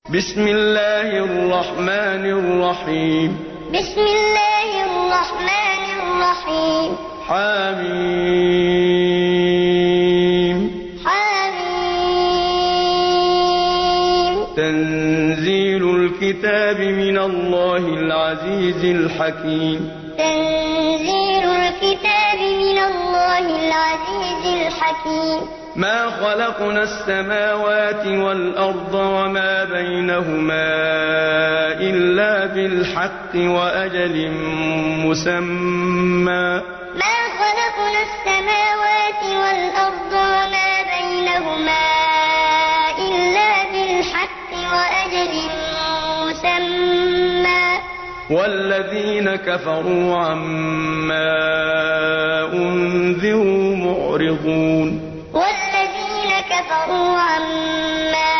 بسم الله الرحمن الرحيم بسم الله الرحمن الرحيم حميم حميم تنزيل الكتاب من الله العزيز الحكيم تنزيل الكتاب من الله العزيز الحكيم ما خلقنا السماوات والأرض وما بينهما إلا بالحق وأجل مسمى ما خلقنا السماوات والأرض وما بينهما إلا بالحق وأجل مسمى والذين كفروا عما أنذروا معرضون والذين كفروا عما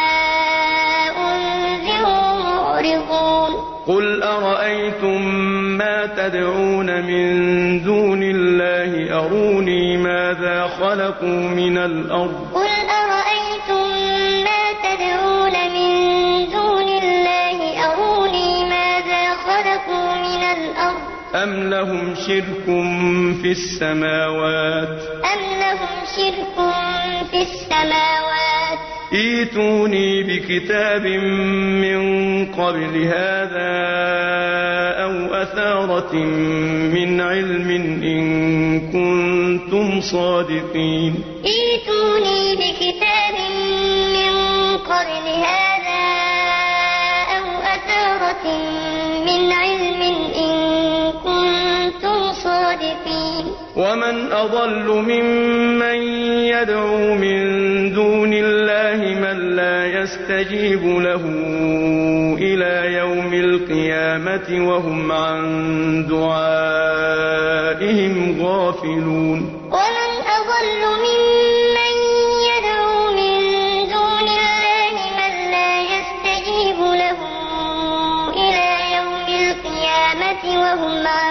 أنذروا معرضون قل أرأيتم ما تدعون من دون الله أروني ماذا خلقوا من الأرض قل أرأيتم ما تدعون من دون الله أروني ماذا خلقوا من الأرض أم لهم شرك في السماوات ائتوني بكتاب من قبل هذا أو أثارة من علم إن كنتم صادقين ائتوني بكتاب من قبل هذا أو أثارة من علم إن كنتم صادقين ومن أضل ممن يدعو من دون الله من لا يستجيب له إلى يوم القيامة وهم عن دعائهم غافلون ومن أضل ممن يدعو من دون الله من لا يستجيب له إلى يوم القيامة وهم عن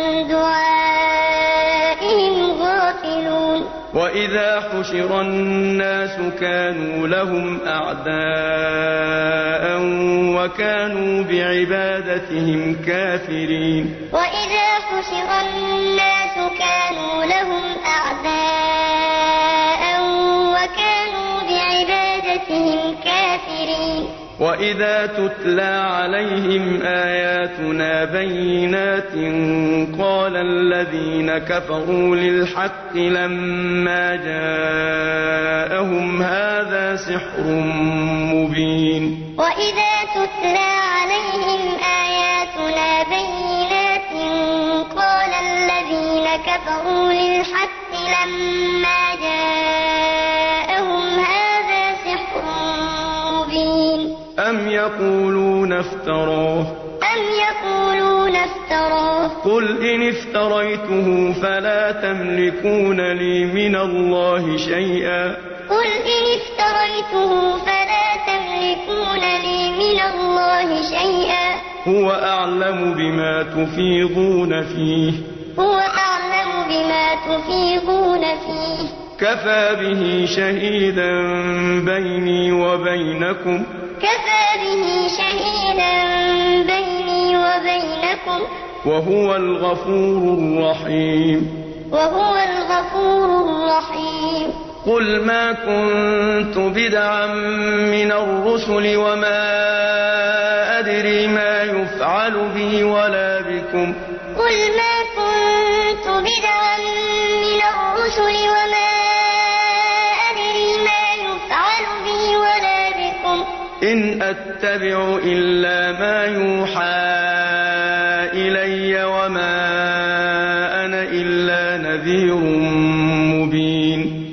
دعائهم غافلون وإذا حشر الناس كانوا لهم أعداء وكانوا بعبادتهم كافرين وإذا حشر الناس كانوا لهم أعداء وكانوا بعبادتهم كافرين وإذا تتلى عليهم آياتنا بينات قال الذين كفروا للحق لما جاءهم هذا سحر مبين وإذا تتلى عليهم آياتنا بينات قال الذين كفروا للحق لما جاءهم هذا سحر مبين أم يقولون افتراه قل إن افتريته فلا تملكون لي من الله شيئا هو أعلم بما تفيضون فيه كفى به شهيدا بيني وبينكم وهو الغفور الرحيم قل ما كنت بدعا من الرسل وما أدري ما يفعل بي ولا بكم إن أتبع إلا ما يوحى إلي وما أنا إلا نذير مبين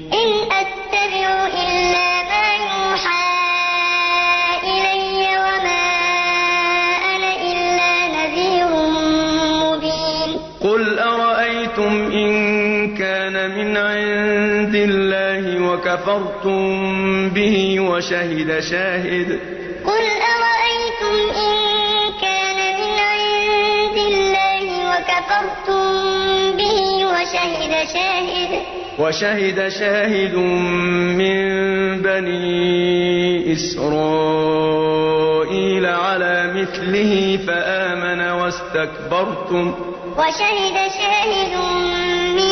قل أرأيتم إن كان من عند الله وكفرتم به وشهد شاهد وشهد شاهد من بني إسرائيل إسرائيل على مثله فآمن واستكبرتم وشهد شاهد من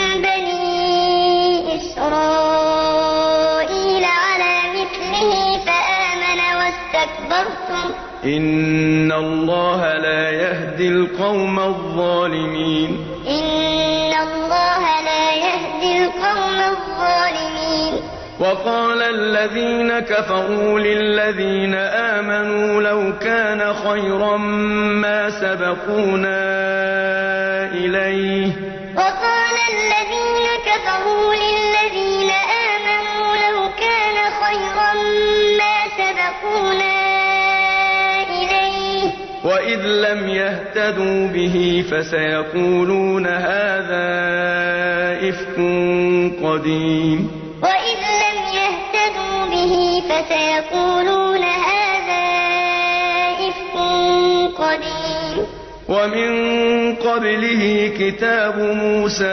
بني إسرائيل على مثله فآمن واستكبرتم إن الله لا يهدي القوم الظالمين إن الله لا يهدي القوم الظالمين وقال الذين كفروا للذين آمنوا لو كان خيرا ما سبقونا إليه وقال الذين كفروا للذين آمنوا لو كان خيرا ما سبقونا إليه وإذ لم يهتدوا به فسيقولون هذا إفك قديم وإذ لم يهتدوا به فسيقولون هذا إفك قديم ومن قبله كتاب موسى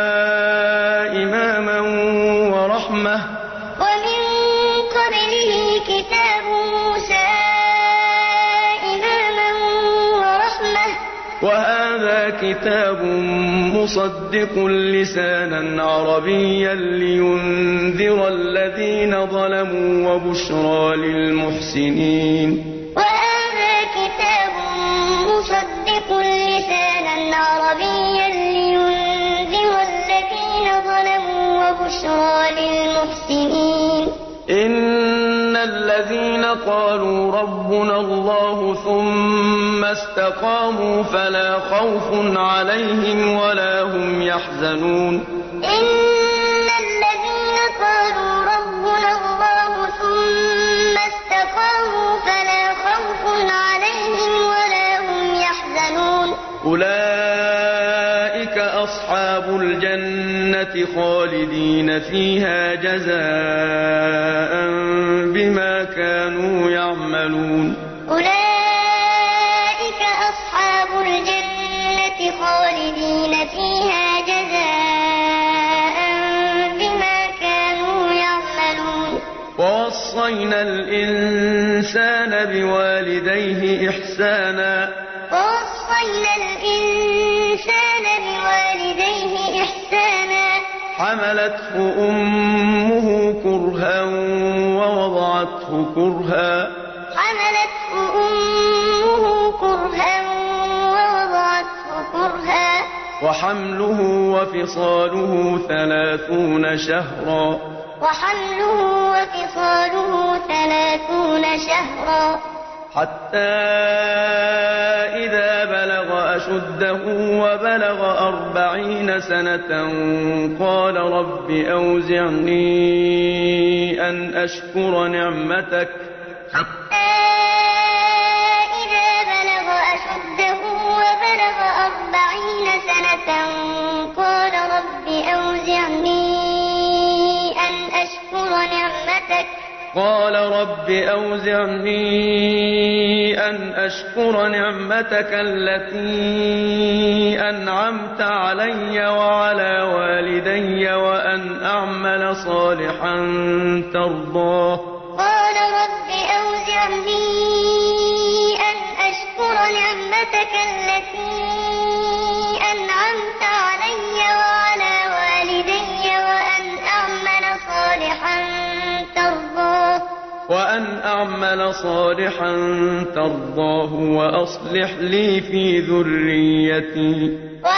إماما ورحمة ومن قبله كتاب موسى إماما ورحمة وهذا كتاب مصدق لسانا عربيا لينذر الذين ظلموا وبشرى للمحسنين وهذا كتاب مصدق لسانا عربيا لينذر الذين ظلموا وبشرى للمحسنين إن الذين قالوا ربنا الله ثم استقاموا فلا خوف عليهم ولا هم يحزنون إن الذين قالوا ربنا الله ثم استقاموا فلا خوف عليهم ولا هم يحزنون أولئك أصحاب الجنة خالدين فيها جزاء بما كانوا يعملون أولئك أصحاب الجنة خالدين فيها جزاء بما كانوا يعملون ووصينا الإنسان بوالديه إحسانا ووصينا الإنسان بوالديه إحسانا حملته أمه كرها ووضعته كرها حملته أمه كرها ووضعته كرها وحمله وفصاله 30 شهرا وحمله وفصاله 30 شهرا حتى إذا بلغ أشده وبلغ 40 سنة قال رب أوزعني أن أشكر نعمتك حتى إذا بلغ أشده وبلغ 40 سنة قال رب أوزعني أن أشكر نعمتك قال رب أوزعني أن أشكر نعمتك التي أنعمت علي وعلى والدي وأن أعمل صالحا ترضاه قال رب أوزعني أن أشكر نعمتك التي أنعمت علي وعلى والدي أعمل صالحا ترضاه وأصلح لي في ذريتي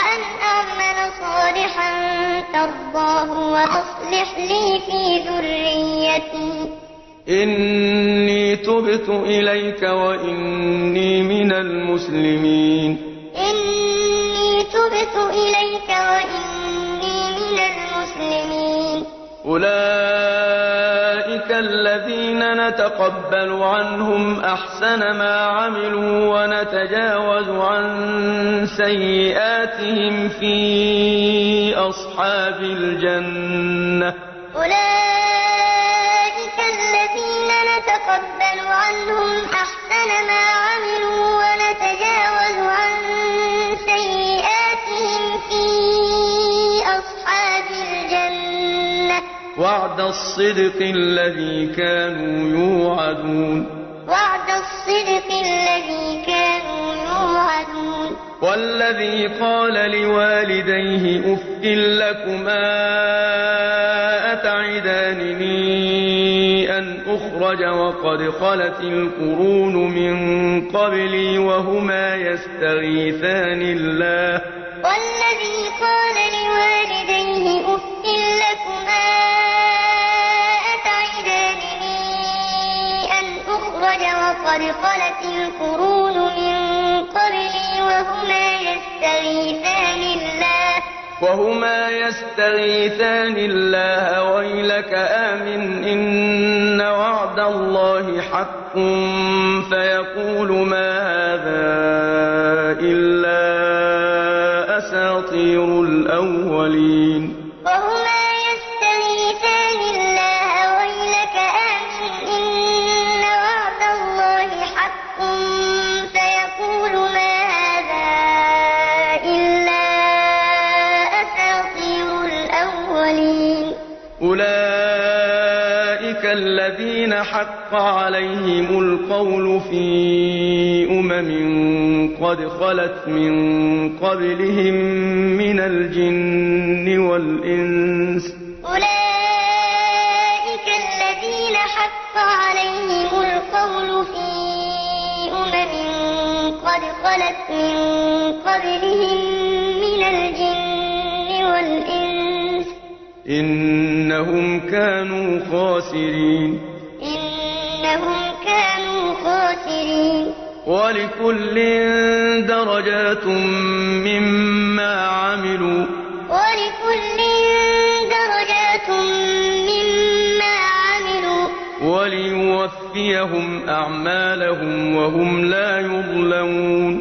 إني تبت إليك وإني من المسلمين أولئك الذين نتقبل عنهم أحسن ما عملوا ونتجاوز عن سيئاتهم في أصحاب الجنة أولئك الذين نتقبل عنهم أحسن ما عملوا ونتجاوز عن سيئاتهم في أصحاب الجنة وعد الصدق الذي كانوا يوعدون والذي قال لوالديه أف لكما أتعدانني أن أخرج وقد خلت القرون من قبلي وهما يستغيثان الله والذي قال لوالديه أف لكما أتعدانني أن أخرج وقد خلت القرون من قبلي وهما يستغيثان الله ويلك آمن إن وعد الله حق فيقول ما هذا إلا أساطير الأولين وهما يستغيثان الله ويلك آمن إن وعد الله حق فيقول ما هذا إلا أساطير الأولين أولئك الذين حق عليهم القول في قد خلت من قبلهم من الجن والإنس أولئك الذين حق عليهم القول في قد خلت من قبلهم من الجن والإنس إنهم كانوا خاسرين ولكل درجات مما عملوا وليوفيهم أعمالهم وهم لا يظلمون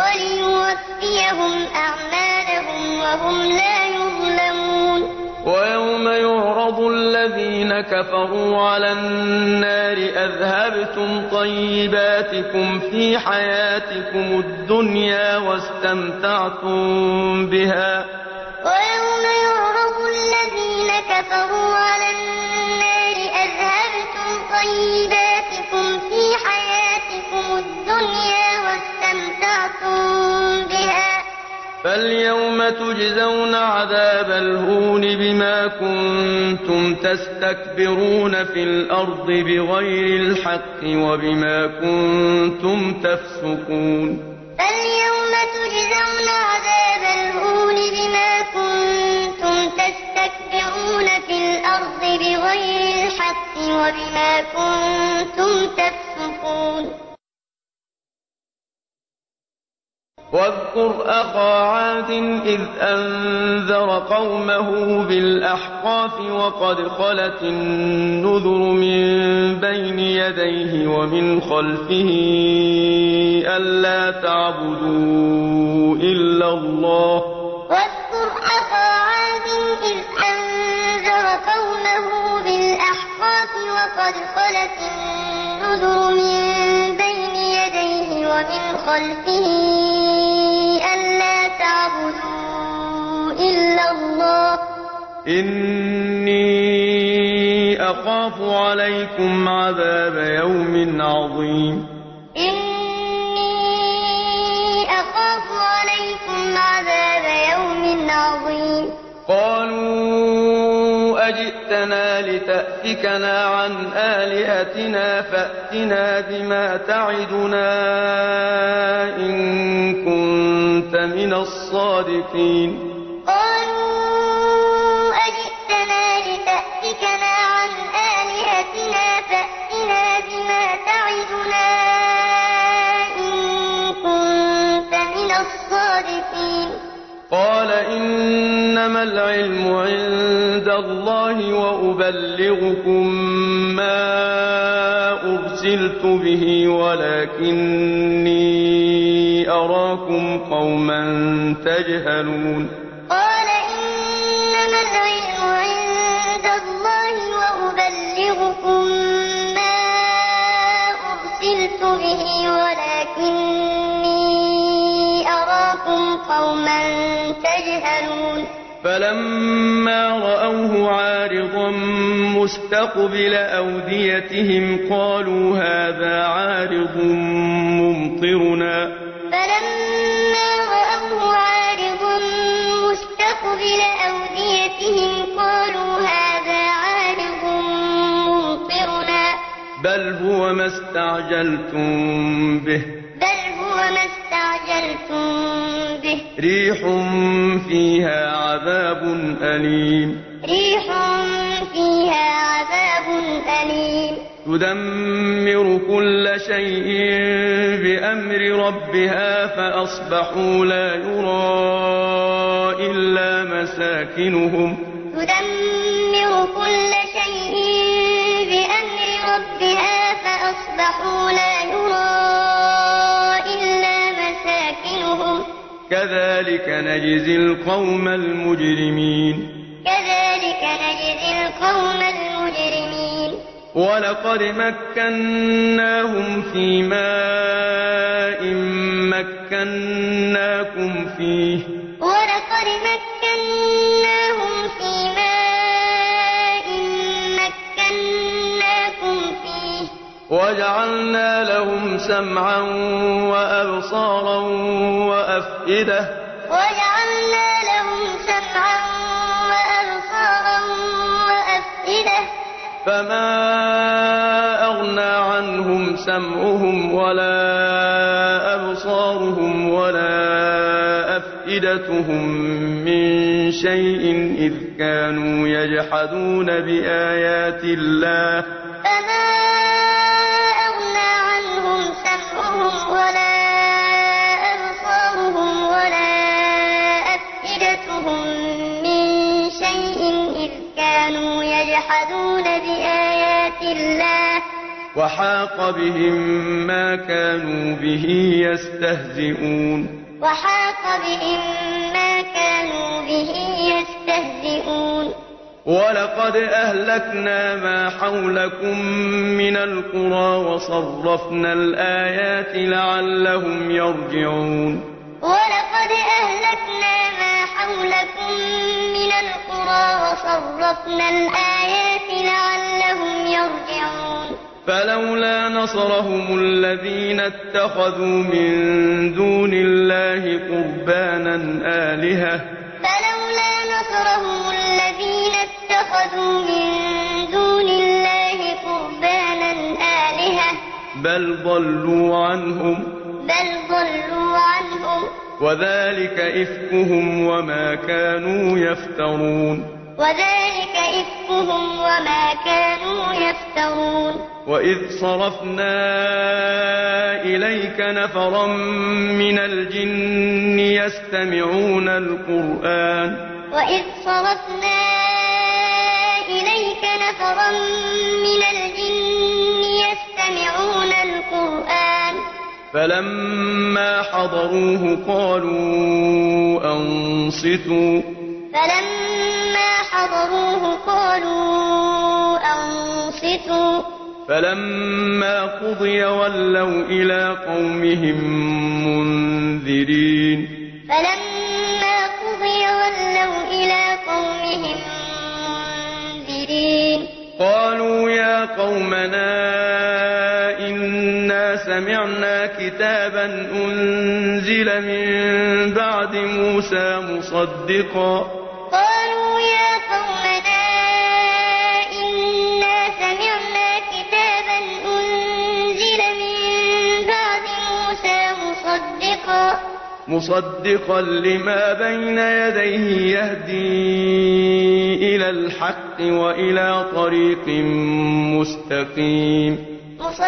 ويوم يعرض الذين كفروا على النار أذهبتم طيباتكم في حياتكم الدنيا واستمتعتم بها ويوم يعرض الذين كفروا على النار أذهبتم طيباتكم في حياتكم الدنيا واستمتعتم بها فاليوم تجزون عذاب الهون بما كنتم تستكبرون في الأرض بغير الحق وبما كنتم تفسقون فاليوم تجزون عذاب الهون بما كنتم تستكبرون في الأرض بغير الحق وبما كنتم تفسقون واذكر أخا عاد إذ أنذر قومه بالأحقاف وقد خلت النذر من بين يديه ومن خلفه ألا تعبدوا إلا الله واذكر أخا عاد إذ أنذر قومه بالأحقاف وقد خلت النذر من بين يديه ومن خلفه ألا تعبدوا إلا الله إني أخاف عليكم عذاب يوم عظيم قالوا أجئتنا لتأفكنا عن آلهتنا فأتنا بما تعدنا إن كنت من الصادقين قالوا أجئتنا لتأفكنا عن آلهتنا فأتنا بما تعدنا إن كنت من الصادقين قال إنما العلم عند الله وأبلغكم ما أرسلت به ولكني أراكم قوما تجهلون قال إنما العلم عند الله وأبلغكم ما أرسلت به ولكني أراكم قوما تجهلون فلما رأوه عارضا مستقبل أوديتهم قالوا هذا عارض ممطرنا فلما رأوه ما استعجلتم به ريح فيها عذاب أليم تدمر كل شيء بأمر ربها فأصبحوا لا يرى إلا مساكنهم كذلك نجزي القوم المجرمين ولقد مكناهم في ماء مكناكم فيه وجعلنا لهم سمعا وأبصارا وأفئدة فما أغنى عنهم سمعهم ولا أبصارهم ولا أفئدتهم من شيء إذ كانوا يجحدون بآيات الله وحاق بهم ما كانوا به يستهزئون ولقد أهلكنا ما حولكم من القرى وصرفنا الآيات لعلهم يرجعون فلولا نصرهم الذين اتخذوا من دون الله قربانا آلهة بل ضلوا عنهم وذلك إفكهم وما كانوا يفترون وإذ صرفنا إليك نفرا من الجن يستمعون القرآن فلما حضروه قالوا أنصتوا فلما قضي ولوا إلى قومهم منذرين قالوا يا قومنا إنا سمعنا كتابا أنزل من بعد موسى مصدقا لما بين يديه يهدي إلى الحق وإلى طريق مستقيم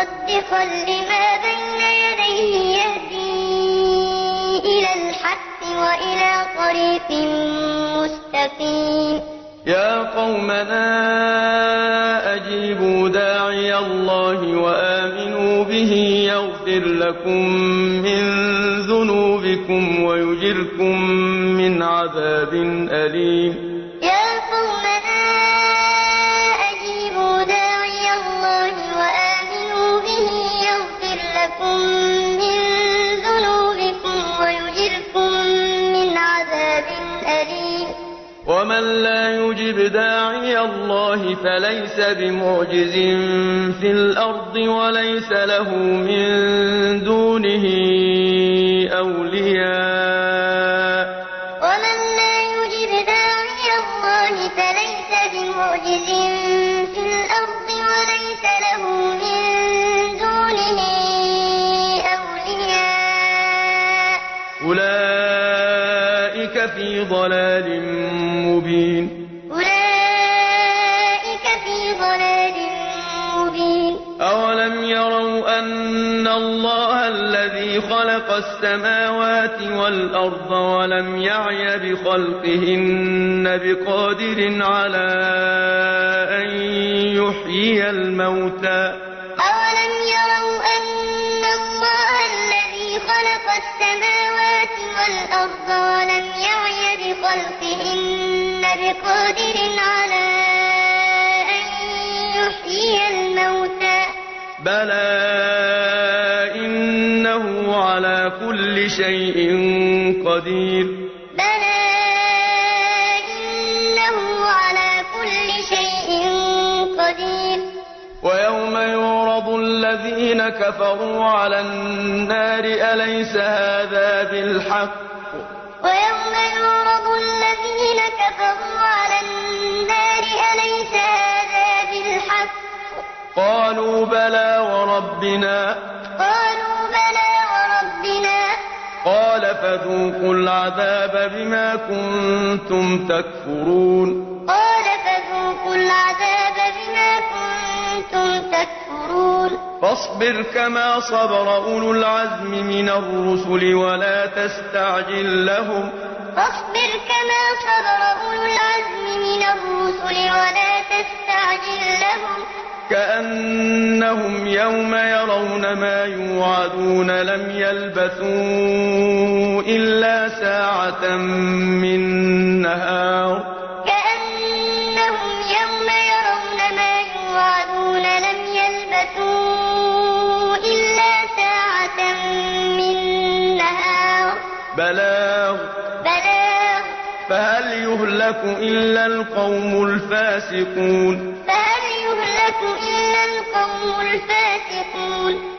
يا قومنا أجيبوا داعي الله وآمنوا به يغفر لكم من ذنوبكم ويجركم من عذاب أليم ومن لا يجب داعي الله فليس بمعجز في الأرض وليس له من دونه أولياء ضلال مبين أولئك في ضلال مبين أولم يروا أن الله الذي خلق السماوات والأرض ولم يعي بخلقهن بقادر على أن يحيي الموتى أولم يروا أن الله الذي خلق السماوات والأرض ولم يعي بخلقهن بقادر على أن يحيي الموتى بلى إنه على كل شيء قدير بلى إنه على كل شيء قدير ويوم يعرض الذين كفروا على النار أليس هذا بالحق ويوم يعرض الذين كفروا على النار أليس هذا بالحق قالوا بلى وربنا قالوا بلى وربنا قال فذوقوا العذاب بما كنتم تكفرون قال فذوقوا العذاب بما كنتم تكفرون فاصبر كما صبر أولو العزم من الرسل ولا تستعجل لهم فاصبر كما صبر أولو العزم من الرسل ولا تستعجل لهم كأنهم يوم يرون ما يوعدون لم يلبثوا إلا ساعة من نهار كأنهم يوم يرون ما يوعدون لم يلبثوا إلا ساعة من نهار بلاغ فهل يهلك إلا القوم الفاسقون فهل يهلك إلا القوم الفاسقون